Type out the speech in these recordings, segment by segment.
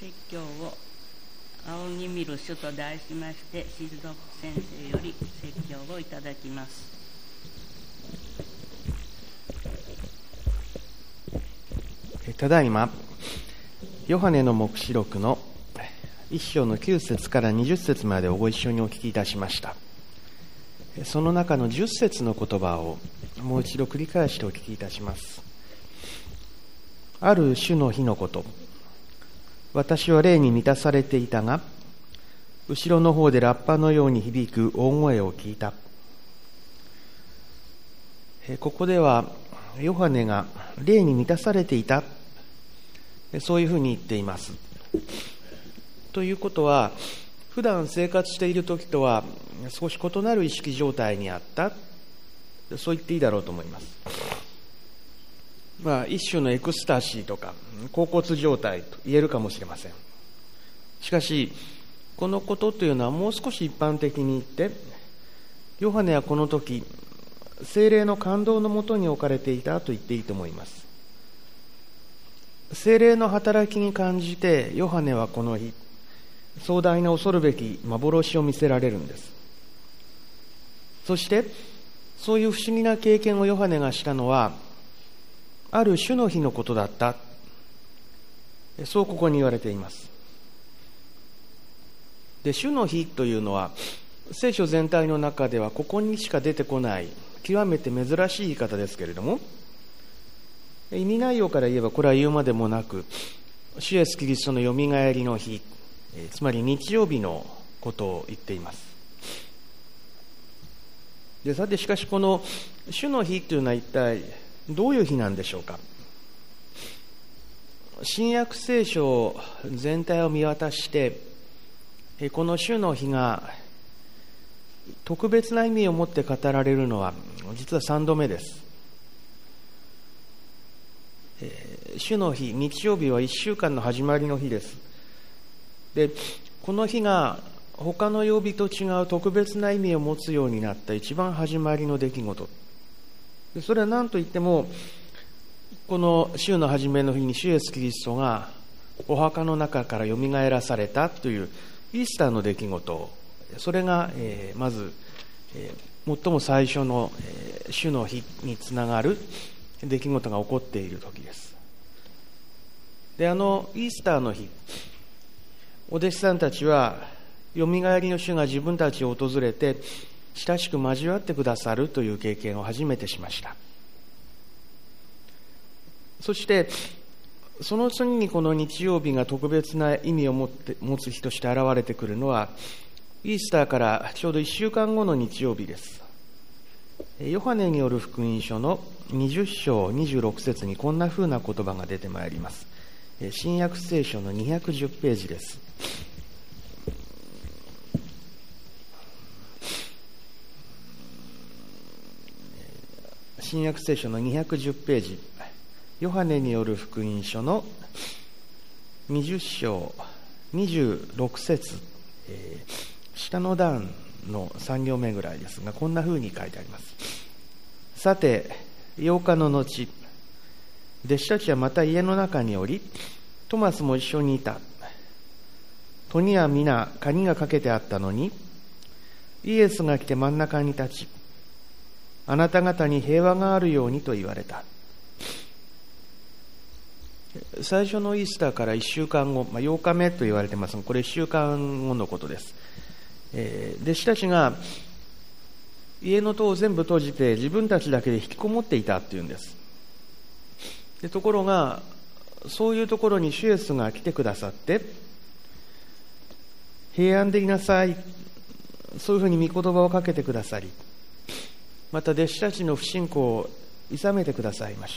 説教を仰ぎ見る主と題しまして、静読先生より説教をいただきます。 ただいまヨハネの黙示録の1章の9節から20節までをご一緒にお聞きいたしました。その中の10節の言葉をもう一度繰り返してお聞きいたします。ある主の日のこと、私は霊に満たされていたが、後ろの方でラッパのように響く大声を聞いた。ここではヨハネが霊に満たされていた、そういうふうに言っています。ということは、普段生活している時とは少し異なる意識状態にあった、そう言っていいだろうと思います。一種のエクスタシーとか恍惚状態と言えるかもしれません。しかしこのことというのはもう少し一般的に言って、ヨハネはこの時聖霊の感動のもとに置かれていたと言っていいと思います。聖霊の働きに感じて、ヨハネはこの日壮大な恐るべき幻を見せられるんです。そしてそういう不思議な経験をヨハネがしたのは、ある主の日のことだった、そうここに言われています。で、主の日というのは聖書全体の中ではここにしか出てこない極めて珍しい言い方ですけれども、意味内容から言えばこれは言うまでもなく、主イエスキリストのよみがえりの日、つまり日曜日のことを言っています。で、さてしかしこの主の日というのは一体どういう日なんでしょうか。新約聖書全体を見渡して、この主の日が特別な意味を持って語られるのは実は3度目です。主の日、日曜日は1週間の始まりの日です。で、この日が他の曜日と違う特別な意味を持つようになった一番始まりの出来事。それは何といっても、この週の初めの日に主イエスキリストがお墓の中からよみがえらされたというイースターの出来事、それがまず最も最初の主の日につながる出来事が起こっている時です。で、イースターの日、お弟子さんたちはよみがえりの主が自分たちを訪れて親しく交わってくださるという経験を初めてしました。そしてその次にこの日曜日が特別な意味を持つ日として現れてくるのは、イースターからちょうど1週間後の日曜日です。ヨハネによる福音書の20章26節にこんなふうな言葉が出てまいります。新約聖書の210ページです。新約聖書の210ページ、ヨハネによる福音書の20章26節、下の段の3行目ぐらいですが、こんな風に書いてあります。さて8日の後、弟子たちはまた家の中におり、トマスも一緒にいた。戸には皆鍵がかけてあったのに、イエスが来て真ん中に立ち、あなた方に平和があるようにと言われた。最初のイースターから1週間後、8日目と言われてますが、これ1週間後のことです。弟子たちが家の戸を全部閉じて自分たちだけで引きこもっていたっていうんです。で、ところがそういうところに主イエスが来てくださって、平安でいなさい、そういうふうに御言葉をかけてくださり、また弟子たちの不信仰をいさめてくださいました。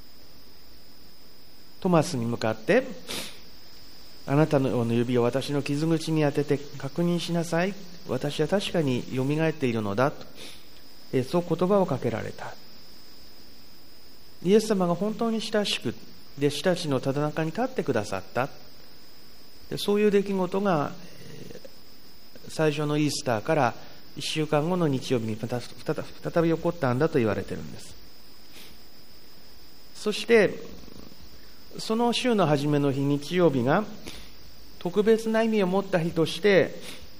トマスに向かって、あなたの指を私の傷口に当てて確認しなさい、私は確かによみがえっているのだと、そう言葉をかけられた。イエス様が本当に親しく弟子たちのただ中に立ってくださった、そういう出来事が最初のイースターから1週間後の日曜日に再び起こったんだと言われているんです。そしてその週の初めの日、日曜日が特別な意味を持った日として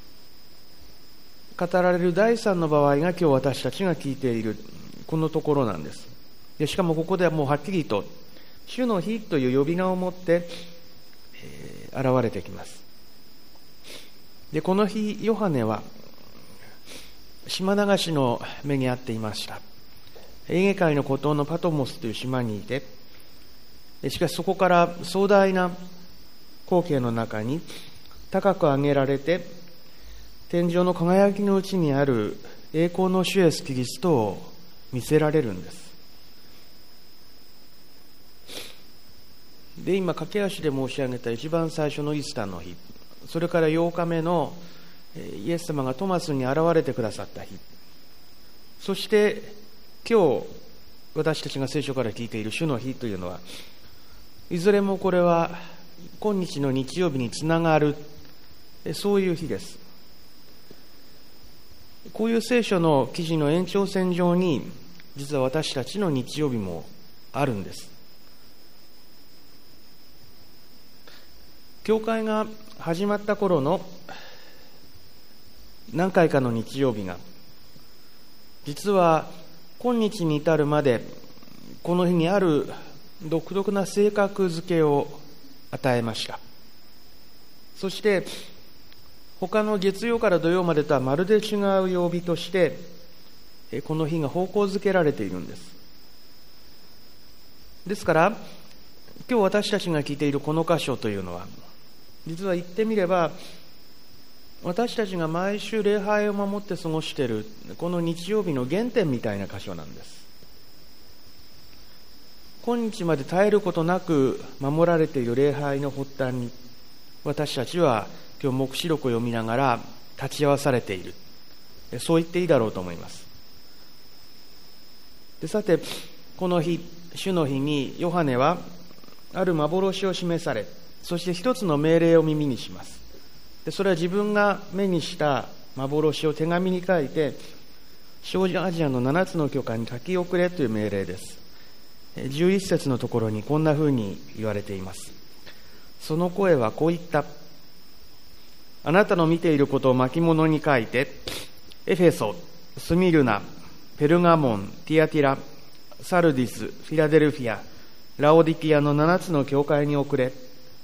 語られる第3の場合が今日私たちが聞いているこのところなんです。でしかもここではもうはっきりと主の日という呼び名を持って、現れてきます。でこの日ヨハネは島流しの目に遭っていました。エーゲ海の孤島のパトモスという島にいて、しかしそこから壮大な光景の中に高く上げられて天井の輝きのうちにある栄光の主イエスキリストを見せられるんです。で今駆け足で申し上げた一番最初のイースターの日、それから8日目のイエス様がトマスに現れてくださった日、そして今日私たちが聖書から聞いている主の日というのは、いずれもこれは今日の日曜日につながる、そういう日です。こういう聖書の記事の延長線上に実は私たちの日曜日もあるんです。教会が始まった頃の何回かの日曜日が実は今日に至るまでこの日にある独特な性格付けを与えました。そして他の月曜から土曜までとはまるで違う曜日としてこの日が方向づけられているんです。ですから今日私たちが聞いているこの箇所というのは実は言ってみれば私たちが毎週礼拝を守って過ごしているこの日曜日の原点みたいな箇所なんです。今日まで絶えることなく守られている礼拝の発端に私たちは今日黙示録を読みながら立ち会わされている、そう言っていいだろうと思います。でさてこの日主の日にヨハネはある幻を示され、そして一つの命令を耳にします。でそれは自分が目にした幻を手紙に書いて小アジアの7つの教会に書き送れという命令です。11節のところにこんなふうに言われています。その声はこう言った。あなたの見ていることを巻物に書いてエフェソ、スミルナ、ペルガモン、ティアティラ、サルディス、フィラデルフィア、ラオディキアの7つの教会に送れ。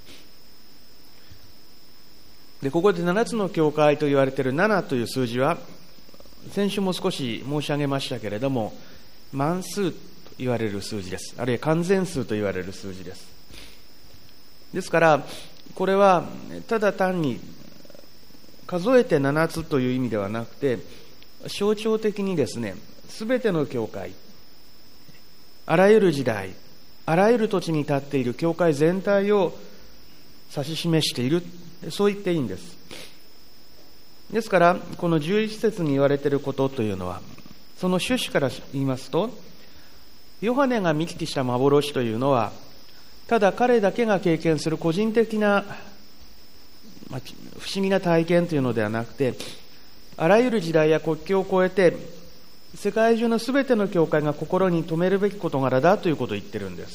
でここで7つの教会と言われている7という数字は先週も少し申し上げましたけれども万数と言われる数字です。あるいは完全数と言われる数字です。ですからこれはただ単に数えて7つという意味ではなくて象徴的にですね、すべての教会、あらゆる時代、あらゆる土地に立っている教会全体を指し示している、そう言っていいんです。ですからこの11節に言われていることというのはその趣旨から言いますと、ヨハネが見聞きした幻というのはただ彼だけが経験する個人的な不思議な体験というのではなくて、あらゆる時代や国境を越えて世界中のすべての教会が心に留めるべき事柄だということを言ってるんです。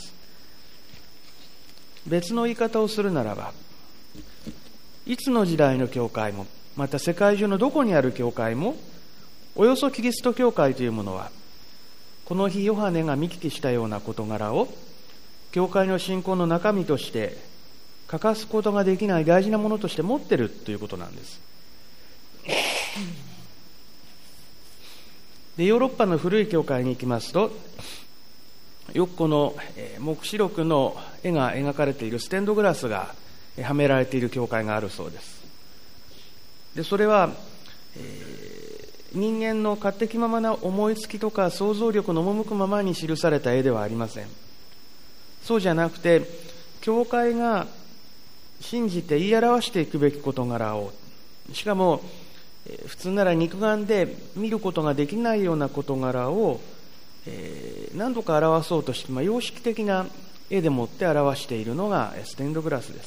別の言い方をするならば、いつの時代の教会もまた世界中のどこにある教会もおよそキリスト教会というものはこの日ヨハネが見聞きしたような事柄を教会の信仰の中身として欠かすことができない大事なものとして持っているということなんです。でヨーロッパの古い教会に行きますとよくこの黙示録の絵が描かれているステンドグラスがはめられている教会があるそうです。でそれは、人間の勝手気ままな思いつきとか想像力の赴くままに記された絵ではありません。そうじゃなくて教会が信じて言い表していくべき事柄を、しかも普通なら肉眼で見ることができないような事柄を、何度か表そうとして、様式的な絵でもって表しているのがステンドグラスです。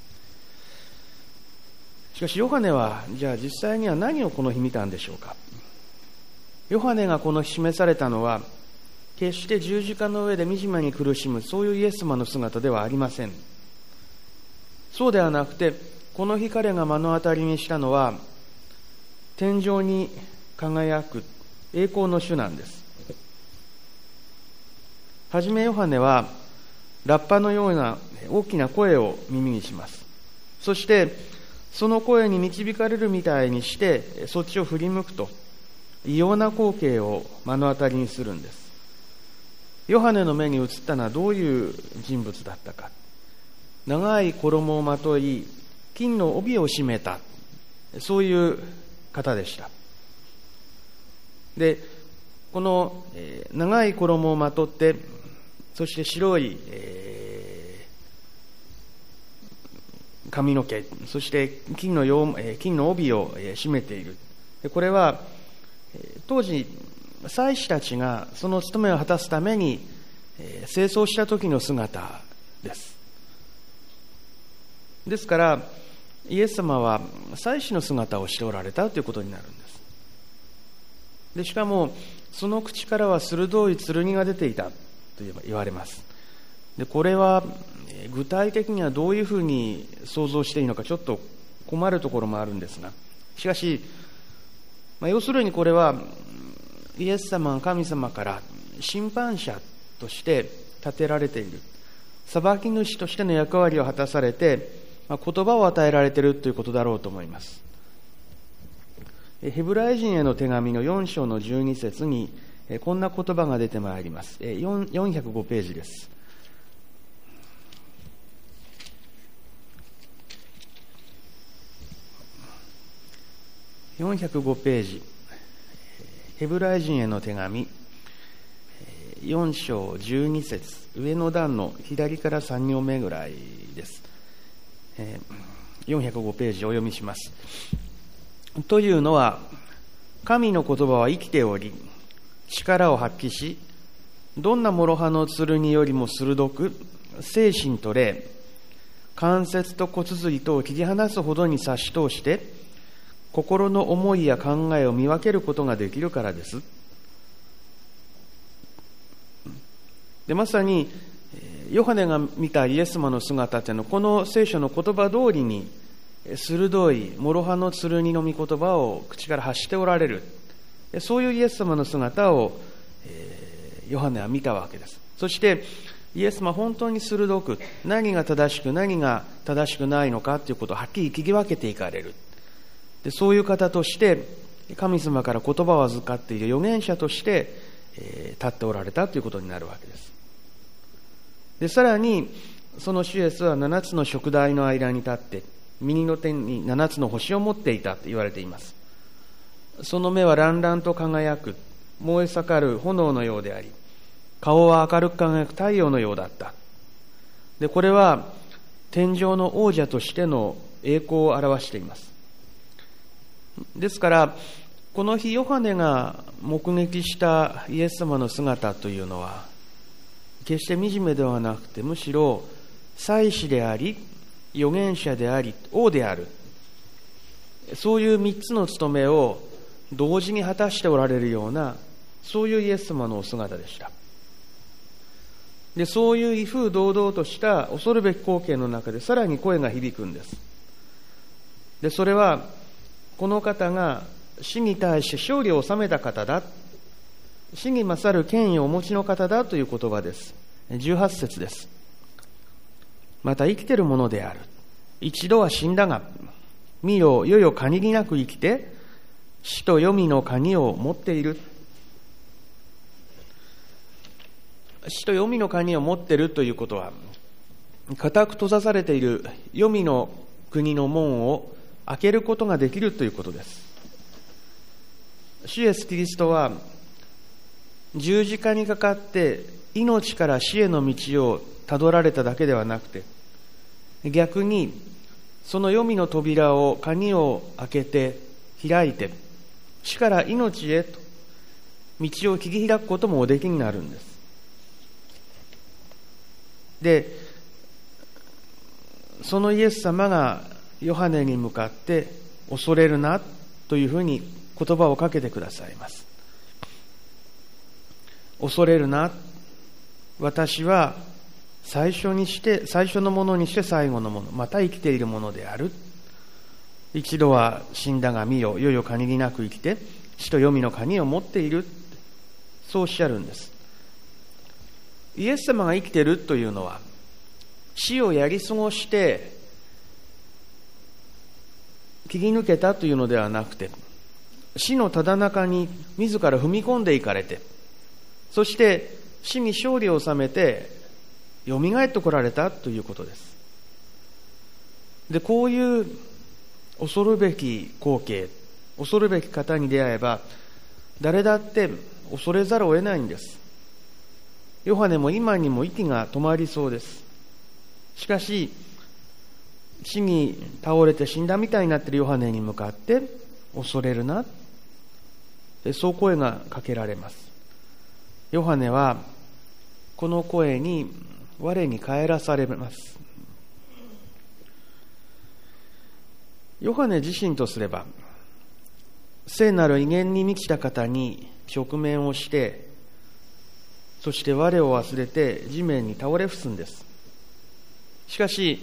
しかしヨハネはじゃあ実際には何をこの日見たんでしょうか。ヨハネがこの日示されたのは決して十字架の上で惨めに苦しむそういうイエス様の姿ではありません。そうではなくてこの日彼が目の当たりにしたのは、天井に輝く栄光の主なんです。はじめヨハネはラッパのような大きな声を耳にします。そしてその声に導かれるみたいにしてそっちを振り向くと、異様な光景を目の当たりにするんです。ヨハネの目に映ったのはどういう人物だったか。長い衣をまとい、金の帯を締めた、そういう方でした。で、この長い衣をまとって、そして白い髪の毛、そして金の帯を締めている。これは当時祭司たちがその務めを果たすために清掃した時の姿です。ですからイエス様は祭司の姿をしておられたということになるんです。でしかもその口からは鋭い剣が出ていたと言われます。でこれは具体的にはどういうふうに想像していいのかちょっと困るところもあるんですが、しかし、要するにこれはイエス様が神様から審判者として立てられている、裁き主としての役割を果たされて、言葉を与えられているということだろうと思います。ヘブライ人への手紙の4章の12節にこんな言葉が出てまいります。405ページです。405ページ、ヘブライ人への手紙4章12節、上の段の左から3行目ぐらいです。405ページお読みします。というのは、神の言葉は生きており力を発揮し、どんな諸刃の剣よりも鋭く、精神と霊、関節と骨髄とを切り離すほどに差し通して心の思いや考えを見分けることができるからです。でまさにヨハネが見たイエス様の姿というのは、この聖書の言葉通りに鋭い諸刃の剣の御言葉を口から発しておられる、そういうイエス様の姿をヨハネは見たわけです。そしてイエス様は本当に鋭く、何が正しく何が正しくないのかということをはっきり切り分けていかれる。でそういう方として神様から言葉を預かっている預言者として立っておられたということになるわけです。でさらにその主イエスは7つの燭台の間に立って右の手に7つの星を持っていたと言われています。その目は乱々と輝く燃え盛る炎のようであり、顔は明るく輝く太陽のようだった。でこれは天上の王者としての栄光を表しています。ですからこの日ヨハネが目撃したイエス様の姿というのは決して惨めではなくて、むしろ祭司であり預言者であり王である、そういう3つの務めを同時に果たしておられるような、そういうイエス様のお姿でした。でそういう威風堂々とした恐るべき光景の中でさらに声が響くんです。でそれはこの方が死に対して勝利を収めた方だ、死に勝る権威をお持ちの方だという言葉です。18節です。また生きているものである。一度は死んだが、見よ、いよいよ限りなく生きて、死と黄泉の鍵を持っている。死と黄泉の鍵を持っているということは、固く閉ざされている黄泉の国の門を開けることができるということです。主イエスキリストは十字架にかかって命から死への道をたどられただけではなくて、逆にその黄泉の扉を鍵を開けて開いて死から命へと道を切り開くこともおできになるんです。でそのイエス様がヨハネに向かって恐れるなというふうに言葉をかけてくださいます。恐れるな、私は最初のものにして最後のもの、また生きているものである。 一度は死んだが見よ、いよいよ限りなく生きて、死と黄泉の鍵を持っている。そうおっしゃるんです。イエス様が生きているというのは、死をやり過ごして切り抜けたというのではなくて、死のただ中に自ら踏み込んでいかれて、そして死に勝利を収めてよみがえってこられたということです。で、こういう恐るべき光景、恐るべき方に出会えば、誰だって恐れざるを得ないんです。ヨハネも今にも息が止まりそうです。しかし、死に倒れて死んだみたいになっているヨハネに向かって、恐れるな、そう声がかけられます。ヨハネはこの声に我に返らされます。ヨハネ自身とすれば、聖なる威厳に満ちた方に直面をして、そして我を忘れて地面に倒れ伏すんです。しかし、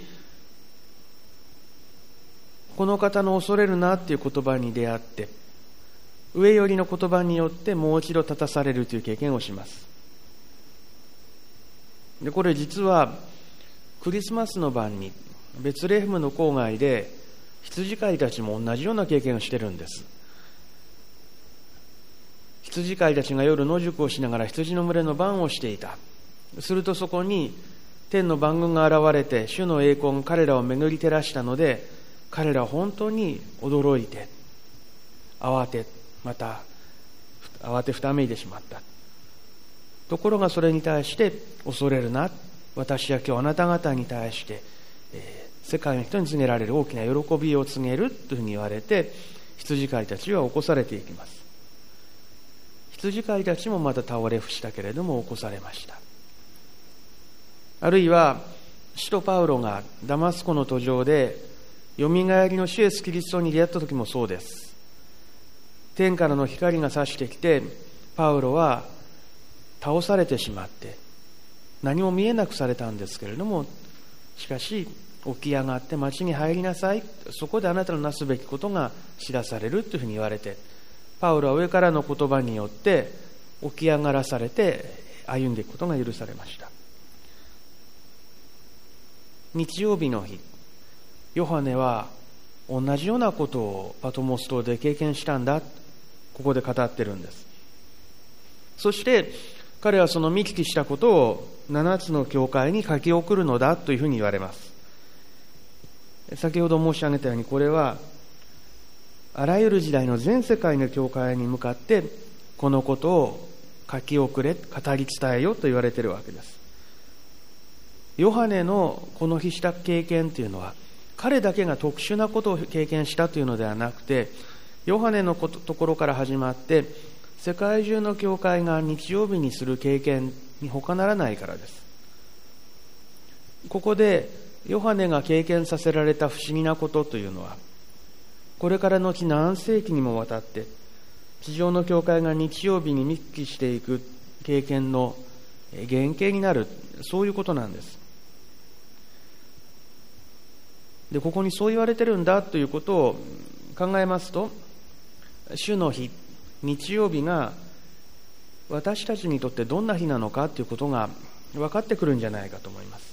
この方の恐れるなという言葉に出会って、上よりの言葉によってもう一度立たされるという経験をします。で、これ実はクリスマスの晩にベツレヘムの郊外で羊飼いたちも同じような経験をしているんです。羊飼いたちが夜野宿をしながら羊の群れの番をしていた。するとそこに天の番軍が現れて、主の栄光が彼らを巡り照らしたので、彼らは本当に驚いて、慌てふためいてしまった。ところがそれに対して、恐れるな、私は今日あなた方に対して、世界の人に告げられる大きな喜びを告げるというふうに言われて、羊飼いたちは起こされていきます。羊飼いたちもまた倒れ伏したけれども起こされました。あるいは使徒パウロがダマスコの途上でよみがえりの主イエスキリストに出会った時もそうです。天からの光が差してきて、パウロは倒されてしまって何も見えなくされたんですけれども、しかし起き上がって町に入りなさい、そこであなたのなすべきことが知らされるというふうに言われて、パウロは上からの言葉によって起き上がらされて歩んでいくことが許されました。日曜日の日、ヨハネは同じようなことをパトモス島で経験したんだ、ここで語ってるんです。そして彼はその見聞きしたことを7つの教会に書き送るのだというふうに言われます。先ほど申し上げたように、これはあらゆる時代の全世界の教会に向かってこのことを書き送れ、語り伝えよと言われているわけです。ヨハネのこの日した経験というのは、彼だけが特殊なことを経験したというのではなくて、ヨハネのところから始まって世界中の教会が日曜日にする経験に他ならないからです。ここでヨハネが経験させられた不思議なことというのは、これから後何世紀にもわたって地上の教会が日曜日に見聞きしていく経験の原型になる、そういうことなんです。で、ここにそう言われてるんだということを考えますと、主の日、日曜日が私たちにとってどんな日なのかということが分かってくるんじゃないかと思います。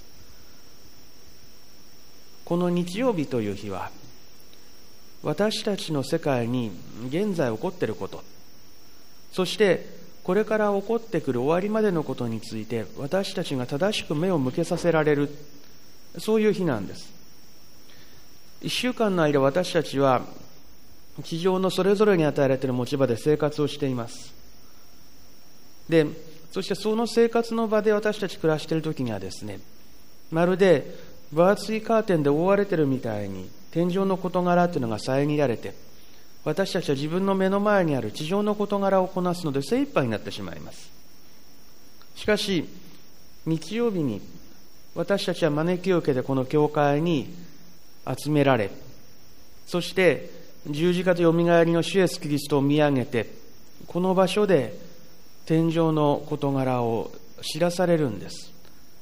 この日曜日という日は、私たちの世界に現在起こっていること、そしてこれから起こってくる終わりまでのことについて私たちが正しく目を向けさせられる、そういう日なんです。1週間の間、私たちは地上のそれぞれに与えられている持ち場で生活をしています。で、そしてその生活の場で私たち暮らしているときにはですね、まるで分厚いカーテンで覆われているみたいに天上の事柄というのが遮られて、私たちは自分の目の前にある地上の事柄をこなすので精一杯になってしまいます。しかし日曜日に私たちは招きを受けてこの教会に集められ、そして十字架とよみがえりの主イエスキリストを見上げて、この場所で天上の事柄を知らされるんです。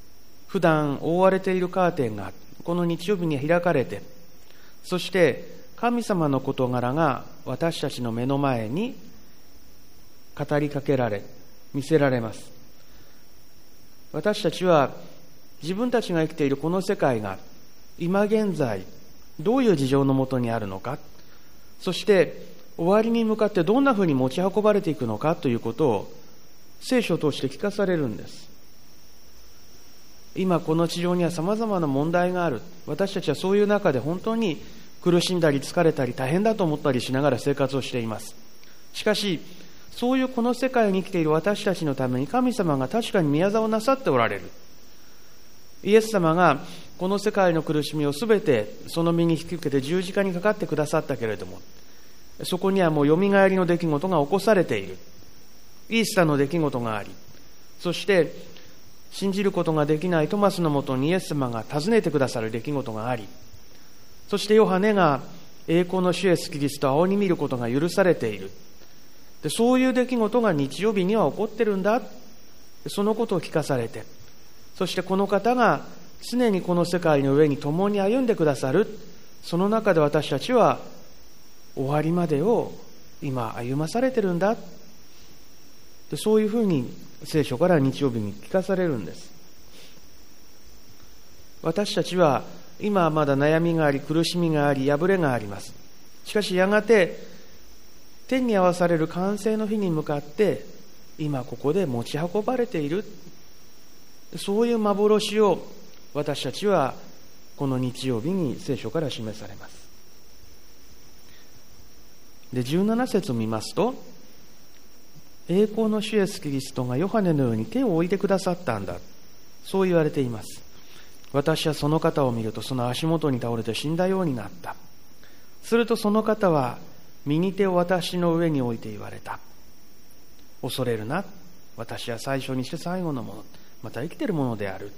普段覆われているカーテンがこの日曜日に開かれて、そして神様の事柄が私たちの目の前に語りかけられ、見せられます。私たちは自分たちが生きているこの世界が今現在どういう事情のもとにあるのか、そして終わりに向かってどんなふうに持ち運ばれていくのかということを聖書を通して聞かされるんです。今この地上には様々な問題がある。私たちはそういう中で本当に苦しんだり疲れたり大変だと思ったりしながら生活をしています。しかしそういうこの世界に生きている私たちのために神様が確かに宮沢をなさっておられる。イエス様がこの世界の苦しみをすべてその身に引き受けて十字架にかかってくださったけれども、そこにはもうよみがえりの出来事が起こされている。イースターの出来事があり、そして信じることができないトマスのもとにイエス様が訪ねてくださる出来事があり、そしてヨハネが栄光の主イエスキリストを仰ぎ見ることが許されている。で、そういう出来事が日曜日には起こってるんだ。そのことを聞かされて、そしてこの方が常にこの世界の上に共に歩んでくださる。その中で私たちは終わりまでを今歩まされてるんだ。で、そういうふうに聖書から日曜日に聞かされるんです。私たちは今はまだ悩みがあり、苦しみがあり、破れがあります。しかしやがて天に合わされる完成の日に向かって今ここで持ち運ばれている。そういう幻を私たちはこの日曜日に聖書から示されます。で、17節を見ますと、栄光の主イエスキリストがヨハネのように手を置いてくださったんだ、そう言われています。私はその方を見るとその足元に倒れて死んだようになった。するとその方は右手を私の上に置いて言われた。恐れるな、私は最初にして最後のもの、また生きているものである。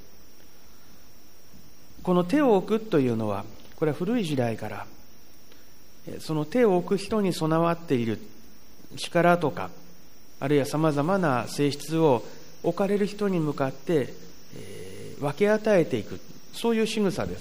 この手を置くというのは、これは古い時代からその手を置く人に備わっている力とか、あるいはさまざまな性質を置かれる人に向かって分け与えていく、そういう仕草です。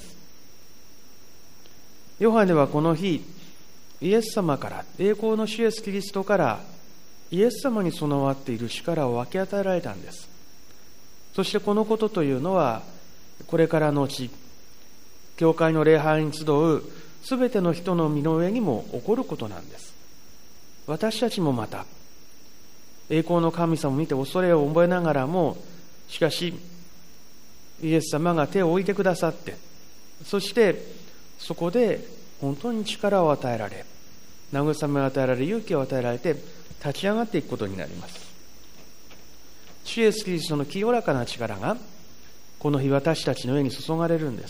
ヨハネはこの日、イエス様から、栄光の主イエスキリストからイエス様に備わっている力を分け与えられたんです。そしてこのことというのは、これからの後、教会の礼拝に集うすべての人の身の上にも起こることなんです。私たちもまた栄光の神様を見て恐れを覚えながらも、しかしイエス様が手を置いてくださって、そしてそこで本当に力を与えられ、慰めを与えられ、勇気を与えられて立ち上がっていくことになります。主イエスキリストの清らかな力がこの日私たちの上に注がれるんです。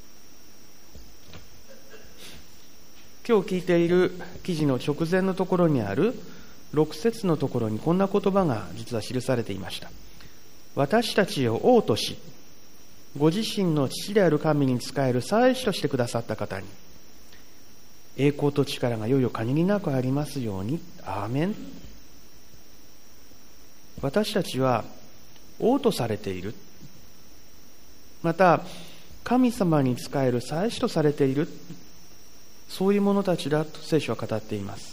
今日聞いている記事の直前のところにある6節のところにこんな言葉が実は記されていました。私たちを王とし、ご自身の父である神に仕える祭司としてくださった方に、栄光と力がいよいよ限りなくありますように。アーメン。私たちは王とされている。また神様に仕える祭司とされている。そういう者たちだと聖書は語っています。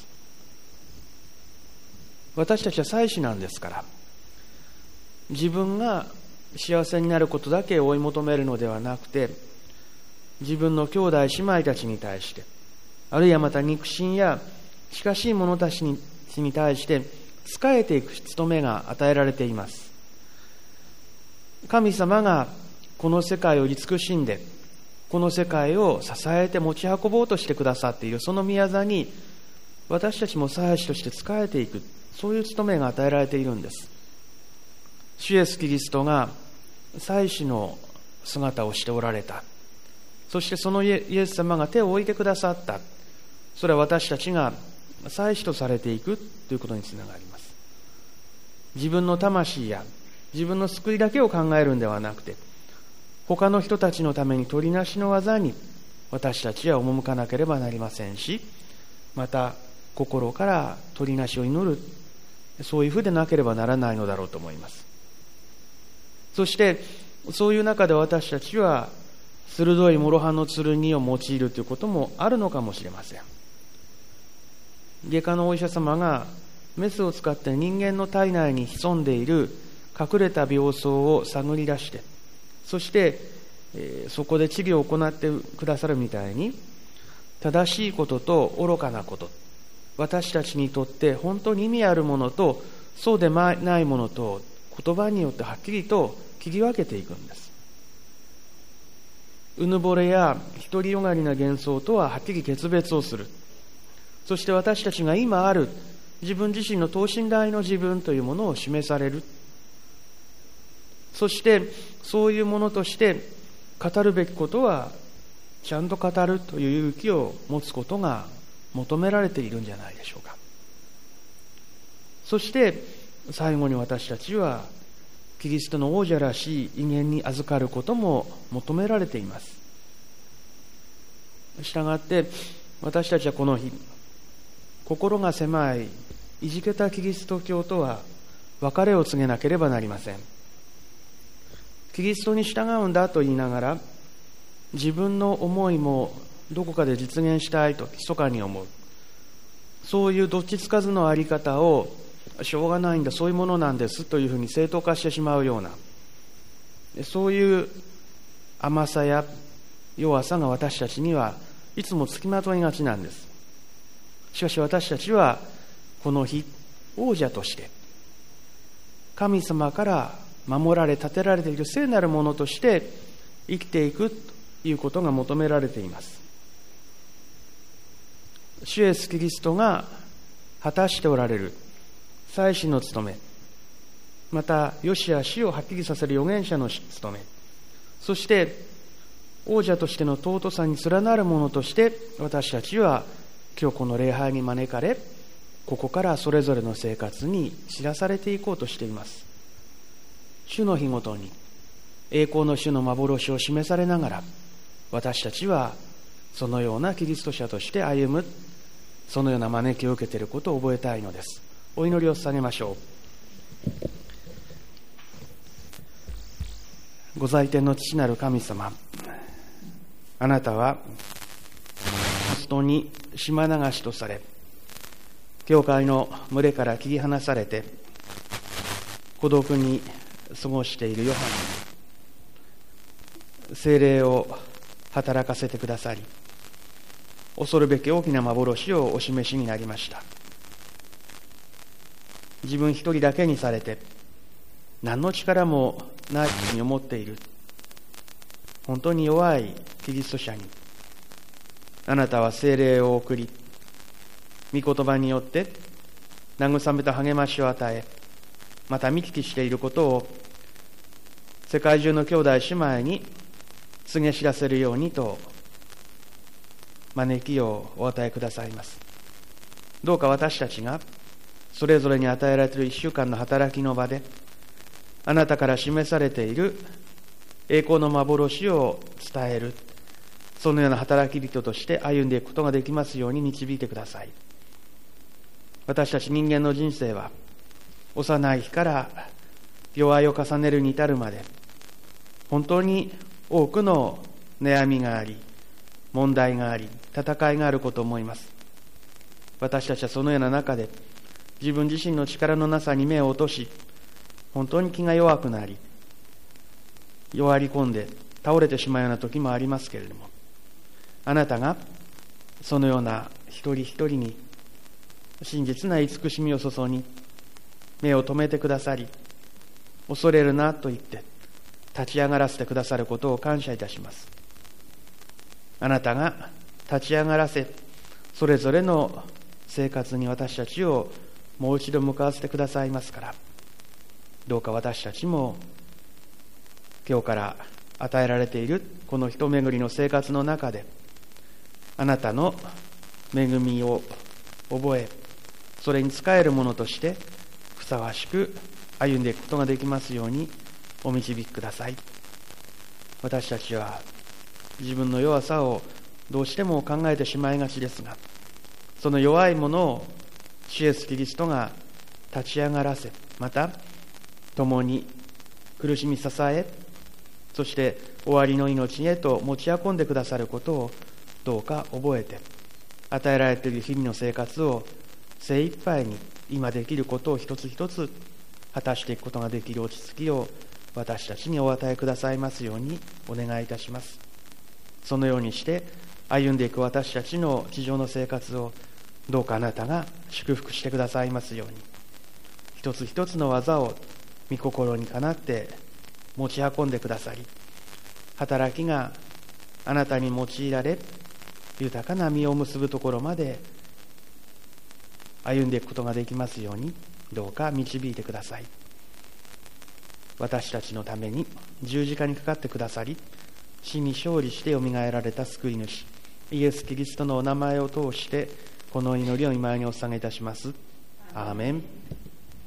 私たちは祭司なんですから、自分が幸せになることだけを追い求めるのではなくて、自分の兄弟姉妹たちに対して、あるいはまた肉親や近しい者たちに対して仕えていく務めが与えられています。神様がこの世界を慈しんで、この世界を支えて持ち運ぼうとしてくださっているその宮座に、私たちも祭司として仕えていく、そういう務めが与えられているんです。主イエスキリストが祭司の姿をしておられた。そしてそのイエス様が手を置いてくださった。それは私たちが祭司とされていくということにつながります。自分の魂や自分の救いだけを考えるんではなくて、他の人たちのために取りなしの技に私たちは赴かなければなりませんし、また心から取りなしを祈る、そういうふうでなければならないのだろうと思います。そしてそういう中で私たちは鋭い諸刃の剣を用いるということもあるのかもしれません。外科のお医者様がメスを使って人間の体内に潜んでいる隠れた病巣を探り出して、そしてそこで治療を行ってくださるみたいに、正しいことと愚かなこと、私たちにとって本当に意味あるものとそうでないものと、言葉によってはっきりと切り分けていくんです。うぬぼれや独りよがりな幻想とははっきり決別をする。そして私たちが今ある自分自身の等身大の自分というものを示される。そしてそういうものとして語るべきことはちゃんと語るという勇気を持つことが求められているんじゃないでしょうか。そして最後に私たちはキリストの王者らしい威厳に預かることも求められています。したがって私たちはこの日、心が狭いいじけたキリスト教とは別れを告げなければなりません。キリストに従うんだと言いながら、自分の思いもどこかで実現したいと密かに思う、そういうどっちつかずのあり方をしょうがないんだ、そういうものなんですというふうに正当化してしまうような、そういう甘さや弱さが私たちにはいつもつきまといがちなんです。しかし私たちはこの日、王者として神様から守られ立てられている聖なるものとして生きていくということが求められています。主イエスキリストが果たしておられる祭司の務め、また良し悪しをはっきりさせる預言者の務め、そして王者としての尊さに連なるものとして私たちは今日この礼拝に招かれ、ここからそれぞれの生活に知らされていこうとしています。主の日ごとに栄光の主の幻を示されながら、私たちはそのようなキリスト者として歩む、そのような招きを受けていることを覚えたいのです。お祈りを捧げましょう。ご在天の父なる神様、あなたは人に島流しとされ、教会の群れから切り離されて孤独に過ごしているヨハネに聖霊を働かせてくださり、恐るべき大きな幻をお示しになりました。自分一人だけにされて何の力もないというふうに思っている本当に弱いキリスト者に、あなたは聖霊を送り、御言葉によって慰めと励ましを与え、また見聞きしていることを世界中の兄弟姉妹に告げ知らせるようにと招きをお与えくださいます。どうか私たちがそれぞれに与えられている一週間の働きの場で、あなたから示されている栄光の幻を伝える、そのような働き人として歩んでいくことができますように導いてください。私たち人間の人生は幼い日から弱いを重ねるに至るまで本当に多くの悩みがあり、問題があり、戦いがあることを思います。私たちはそのような中で自分自身の力のなさに目を落とし、本当に気が弱くなり、弱り込んで倒れてしまうような時もありますけれども、あなたがそのような一人一人に真実な慈しみを注ぎ、目を留めてくださり、恐れるなと言って立ち上がらせてくださることを感謝いたします。あなたが立ち上がらせ、それぞれの生活に私たちをもう一度向かわせてくださいますから、どうか私たちも今日から与えられているこの人巡りの生活の中で、あなたの恵みを覚え、それに仕えるものとしてふさわしく歩んでいくことができますようにお導きください。私たちは自分の弱さをどうしても考えてしまいがちですが、その弱いものを主イエスキリストが立ち上がらせ、また共に苦しみ支え、 そして終わりの命へと持ち運んでくださることをどうか覚えて、与えられている日々の生活を精一杯に今できることを一つ一つ果たしていくことができる落ち着きを私たちにお与えくださいますようにお願いいたします。そのようにして歩んでいく私たちの地上の生活をどうかあなたが祝福してくださいますように、一つ一つの技を御心にかなって持ち運んでくださり、働きがあなたに用いられ豊かな実を結ぶところまで歩んでいくことができますようにどうか導いてください。私たちのために十字架にかかってくださり、死に勝利してよみがえられた救い主イエス・キリストのお名前を通してこの祈りを御前にお捧げいたします。アーメン。